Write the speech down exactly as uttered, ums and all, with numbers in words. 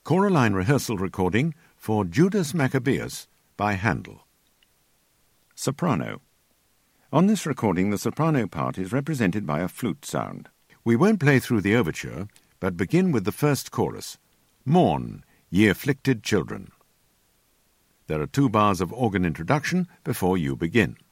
Choraline rehearsal recording for Judas Maccabeus by Handel. Soprano. On this recording, the soprano part is represented by a flute sound. We won't play through the overture, but begin with the first chorus. Mourn, ye afflicted children. There are two bars of organ introduction before you begin.